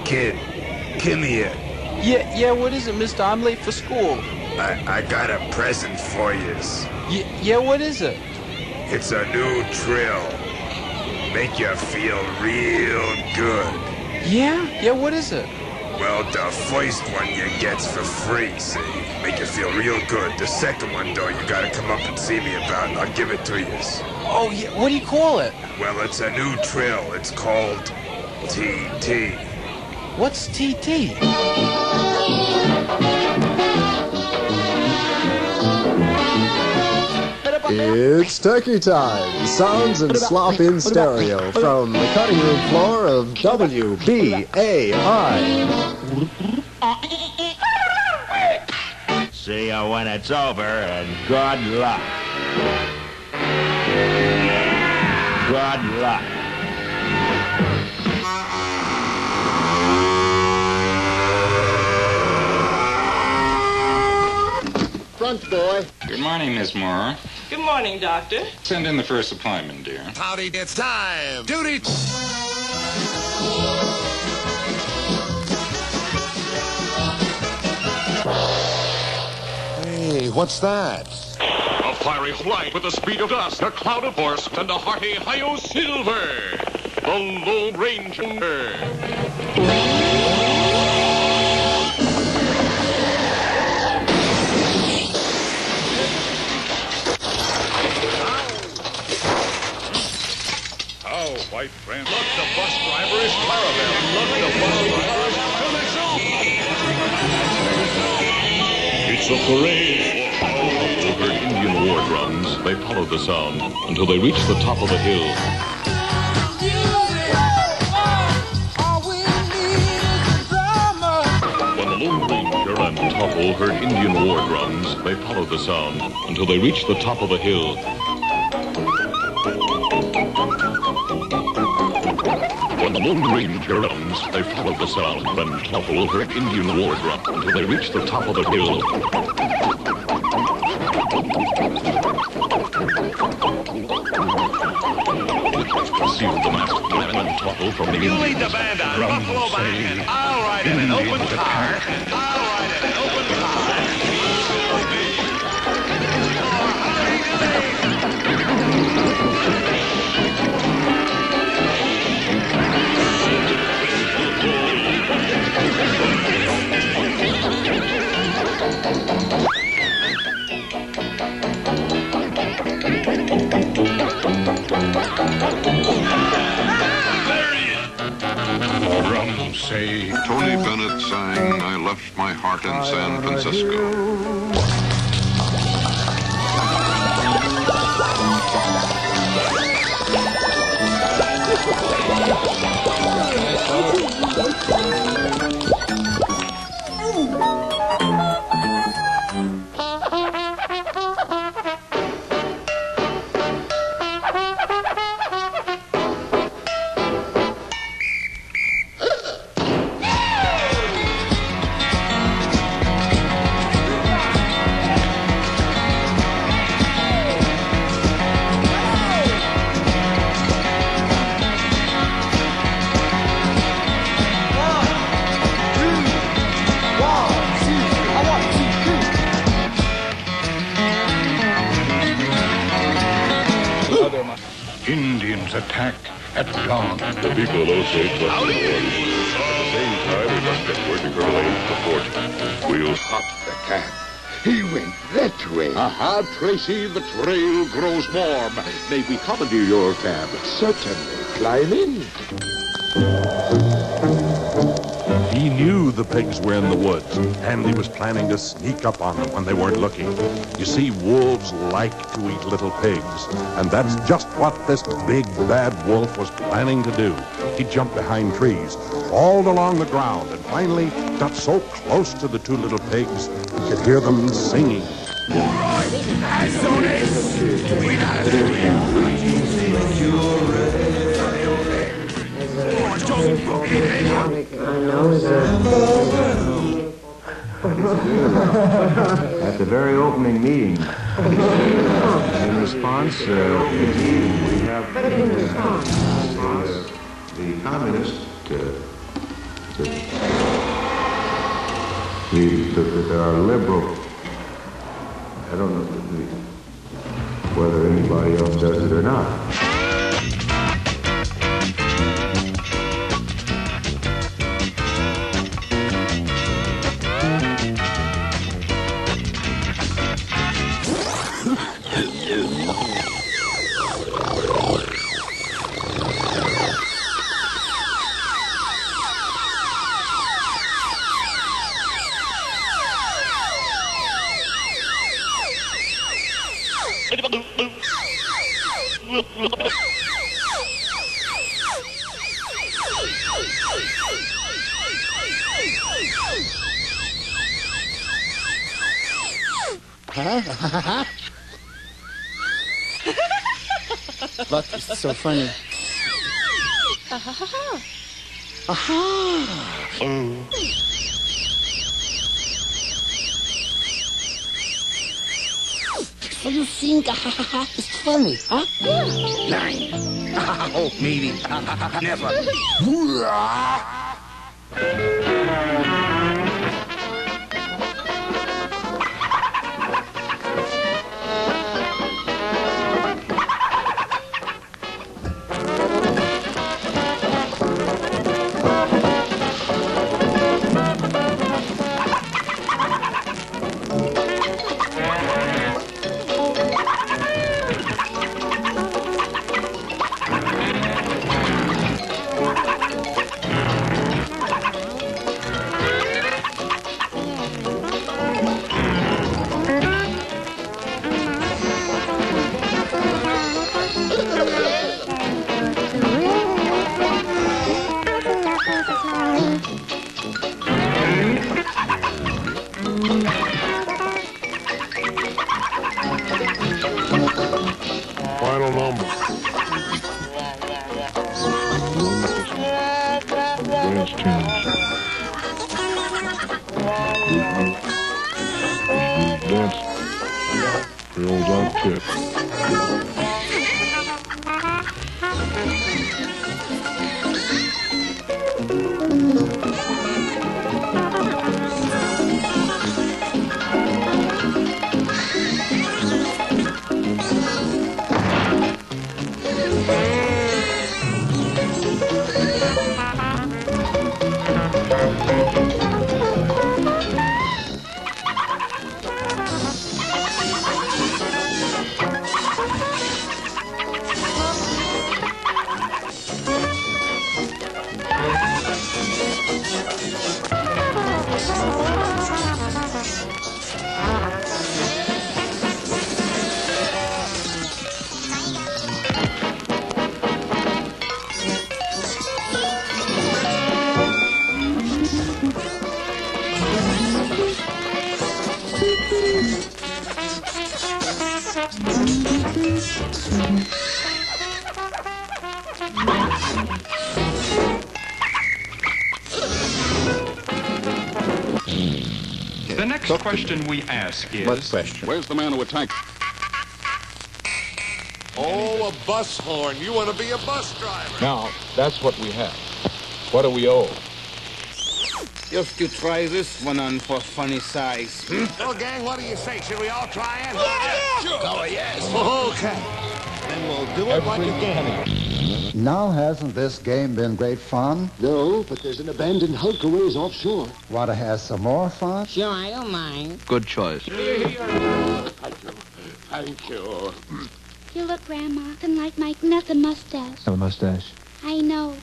Kid, come here. Yeah, what is it, mister? I'm late for school. I got a present for yous. Yeah, what is it? It's a new drill. Make you feel real good. Yeah, what is it? Well, the first one you get's for free, see? Make you feel real good. The second one, though, you gotta come up and see me about, and I'll give it to yous. Oh, yeah, what do you call it? Well, it's a new drill. It's called TT. What's TT? It's turkey time. Sounds and slop in stereo from the cutting room floor of WBAI. See you when it's over, and good luck. Good luck. Front boy. Good morning, Miss Moore. Good morning, Doctor. Send in the first appointment, dear. Howdy, it's time. Duty. Hey, what's that? A fiery flight with the speed of dust, a cloud of force, and a hearty Hi-Yo Silver, the Lone Ranger. Oh, white friend. Look, the bus driver is Clarabelle. Look, the bus driver is It's a parade for over Indian war drums. They follow the sound until they reach the top of the hill. When the Lone Ranger and Topple heard Indian war drums, they followed the sound until they reached the top of the hill. When the Lone Ranger drums, they followed the sound, and Topple heard Indian war drum until they reached the top of the hill. Concealed the masked man and Topple from the Indians. You lead the band on Buffalo Band. I'll ride in an open car. I'll ride in an open car. Drums say, Tony Bennett sang, I left my heart in San Francisco. Indians attack at dawn. The people of Osage must be warned. At the same time, we must get word to Colonel Ames to Fort. We'll Hop the cab. He went that way. Aha, Tracy, the trail grows warm. May we commandeer your cab? Certainly. Climb in. He knew the pigs were in the woods, and he was planning to sneak up on them when they weren't looking. You see, wolves like to eat little pigs, and that's just what this big bad wolf was planning to do. He jumped behind trees, crawled along the ground, and finally got so close to the two little pigs, he could hear them singing. At the very opening meeting, in response, we have the communist that there are liberal. I don't know whether anybody else does it or not. Look, it's so funny. Aha! So you think it's funny, huh? Nine. Oh, maybe. Never. Final number. Dance tunes. Dance. Girls on tip. The next question we ask is... What question? Where's the man who attacked? Oh, a bus horn. You want to be a bus driver. Now, that's what we have. What do we owe? Just to try this one on for funny size. So, gang, what do you say? Should we all try it? Yeah! Sure. Oh, yes. Okay. Then we'll do it like a game. Now, hasn't this game been great fun? No, but there's an abandoned hulk a ways offshore. Want to have some more fun? Sure, I don't mind. Good choice. Thank you. Thank you. You look, Grandma, nothing like my nothing mustache. Have a mustache. I know.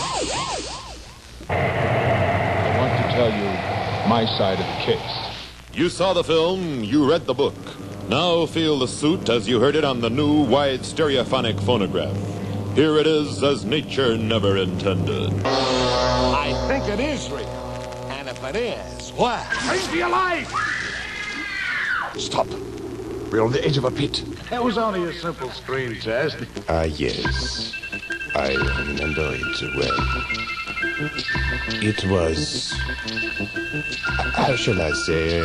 I want to tell you my side of the case. You saw the film, you read the book. Now feel the suit as you heard it on the new wide stereophonic phonograph. Here it is as nature never intended. I think it is real. And if it is, what? Into your life! Stop. We're on the edge of a pit. That was only a simple screen test. Yes. I remember it well. It was... how shall I say...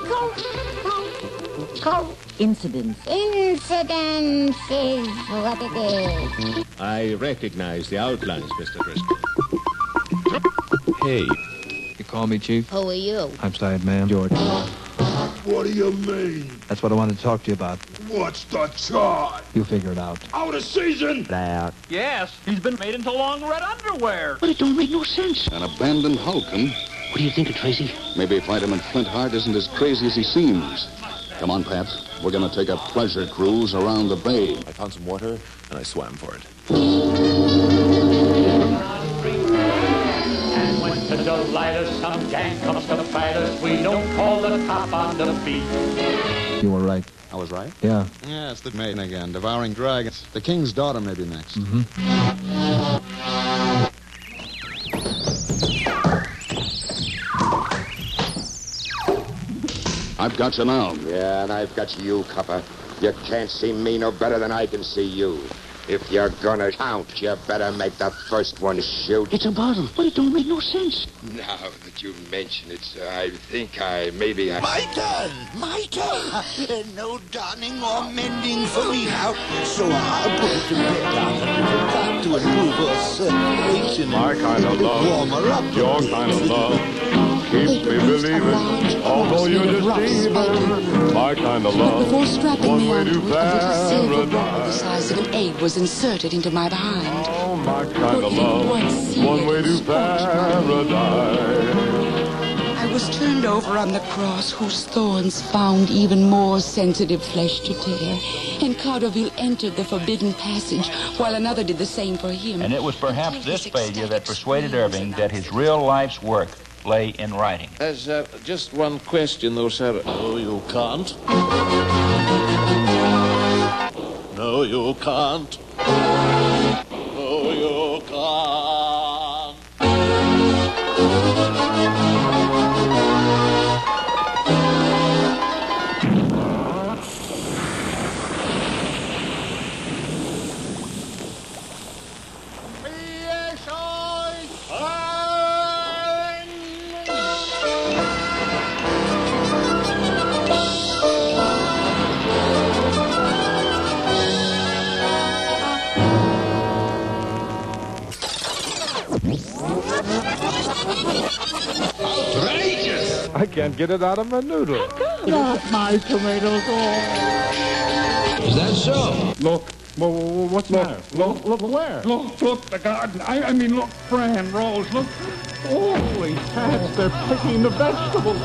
Incidents. Incidents is what it is. I recognize the outlines, Mr. Driscoll. Hey. You call me, Chief? Who are you? I'm Side Man George. What do you mean? That's what I wanted to talk to you about. What's the charge? You figure it out. Out of season? Out. Yes, he's been made into long red underwear. But it don't make no sense. An abandoned Hulk'em. What do you think of Tracy? Maybe fight him in Flint Heart isn't as crazy as he seems. Come on, Pat. We're going to take a pleasure cruise around the bay. I found some water, and I swam for it. And when to delight us, some gang comes to fight us. We don't call the top on the beat. You were right. I was right? Yeah. Yeah, it's the maiden again, devouring dragons. The king's daughter may be next. I've got you now. Yeah, and I've got you, copper. You can't see me no better than I can see you. If you're gonna count, you better make the first one shoot. It's a bottle, but it don't make no sense. Now that you mention it, sir, I think maybe I... My turn! My turn! No donning or mending for me now. So I'll put it to bed down a little back to improve our circulation. My kind of love, warmer up your kind of love, keeps me believing, although you're deceiving. My kind of love, Before strapping one me way on, to a little silver ball the paradise. size of an egg was inserted into my behind. Oh, my kind of love, one way to paradise. I was turned over on the cross, whose thorns found even more sensitive flesh to tear. And Carterville entered the forbidden passage, while another did the same for him. And it was perhaps this failure that persuaded Irving that his real life's work lay in writing. There's just one question, though, sir. No, you can't. No, you can't. No, you can't. Outrageous! I can't get it out of my noodle. Not my tomatoes all. Is that so? Look. What's the matter? Look where? Look, the garden. I mean, look, Fran, Rose, look. Holy cats, they're picking the vegetables.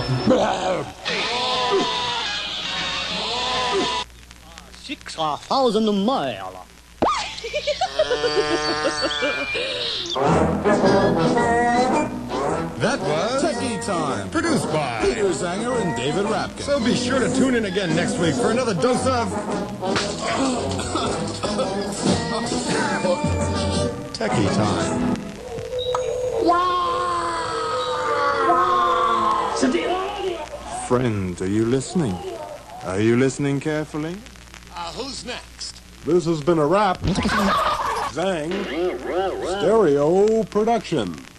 6,000 miles. That was Techie Time, produced by Peter Zanger and David Rapkin. So be sure to tune in again next week for another dose of Techie Time. Friend, are you listening? Are you listening carefully? Who's next? This has been a wrap. Zang Stereo Production.